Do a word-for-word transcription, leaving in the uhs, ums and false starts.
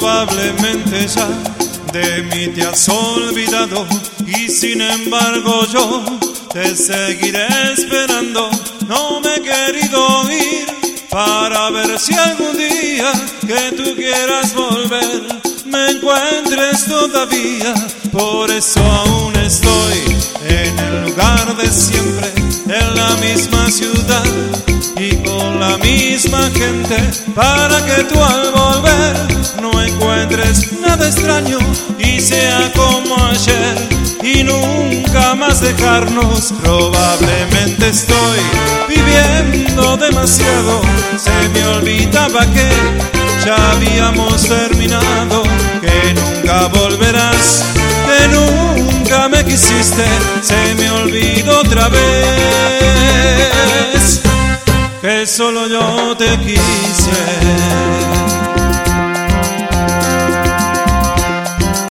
Probablemente ya de mí te has olvidado y sin embargo yo te seguiré esperando. No me he querido ir para ver si algún día que tú quieras volver me encuentres todavía. Por eso aún estoy en el lugar de siempre, en la misma ciudad y con la misma gente, para que tú al volver no encuentres nada extraño y sea como ayer y nunca más dejarnos. Probablemente estoy viviendo demasiado, se me olvidaba que ya habíamos terminado, que nunca volverás, que nunca me quisiste, se me olvidó otra vez que solo yo te quise.